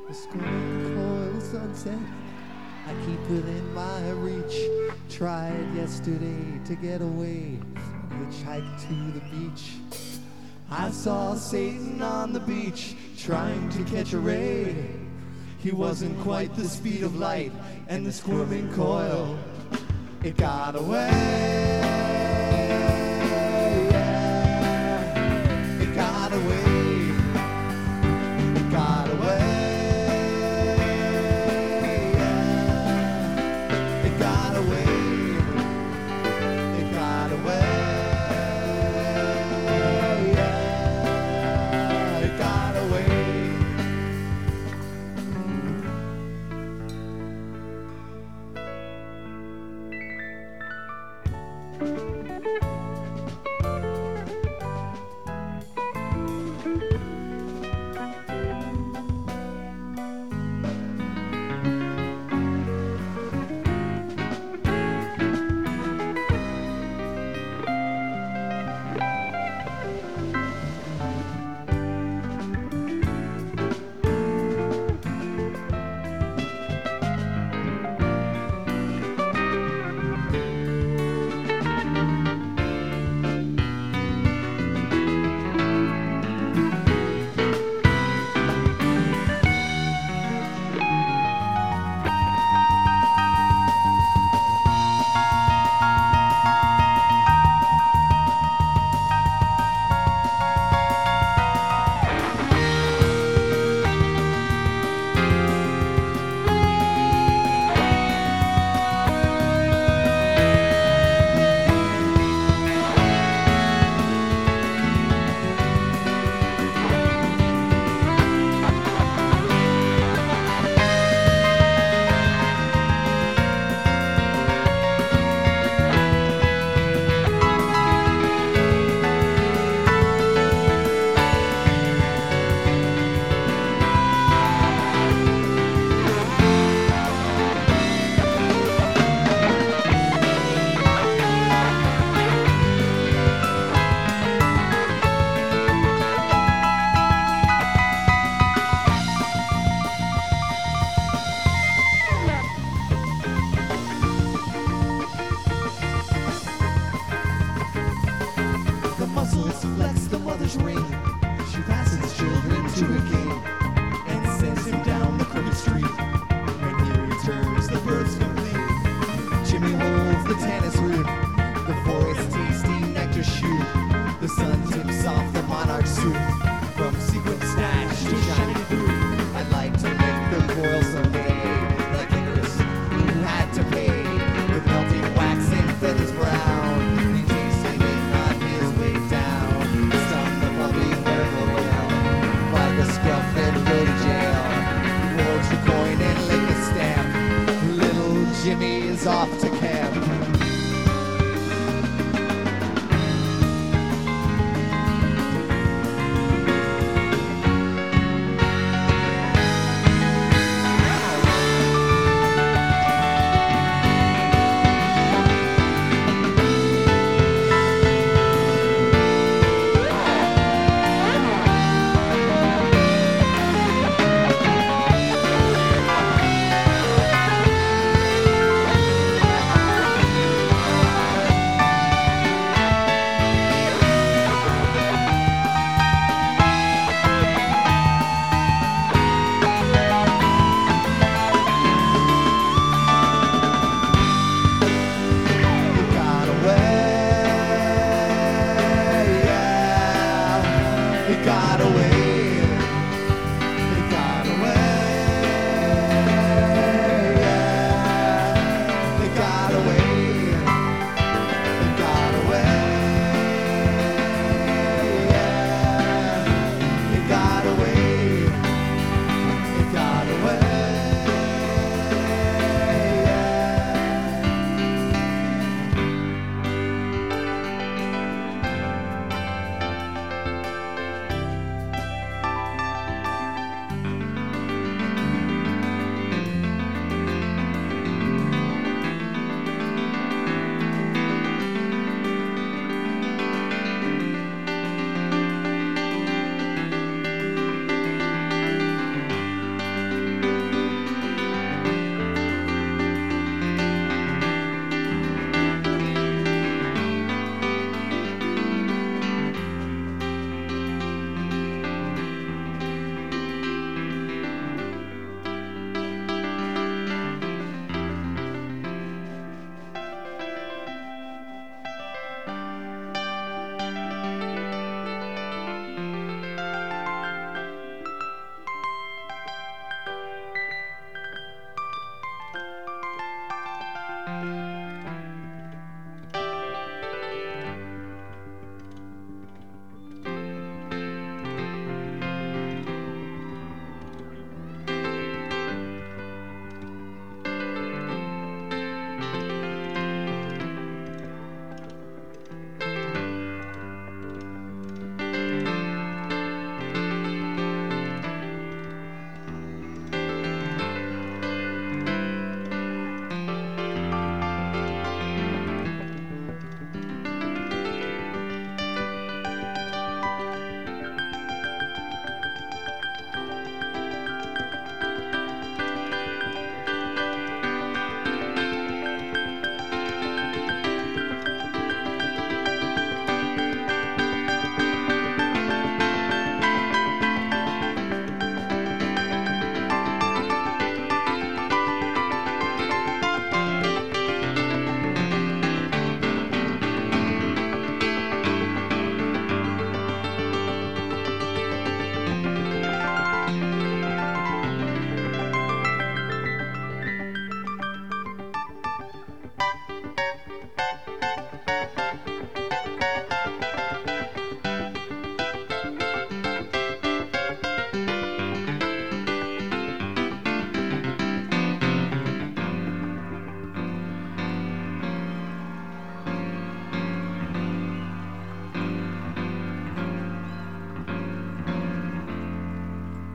The screaming coil sunset I keep within my reach. Tried yesterday to get away, hitchhiked to the beach. I saw Satan on the beach trying to catch a ray. He wasn't quite the speed of light, and the squirming coil, it got away. It got away. It got away. It got away. It got away. It got away. Flex the mother's ring. She passes children to a king and sends him down the crooked street. And here he turns the birds complete. Jimmy holds the tennis root, the forest tasty nectar shoot. The sun tips off the monarch suit. From sequin stash to shiny fruit, I'd like to lick the coil someday, like Icarus, who had to pay with melting wax and feathers brown. He tasted it on his way down. Stung the puppy very well. By the scruff and go to jail. Forge the coin and lick a stamp. Little Jimmy is off to camp.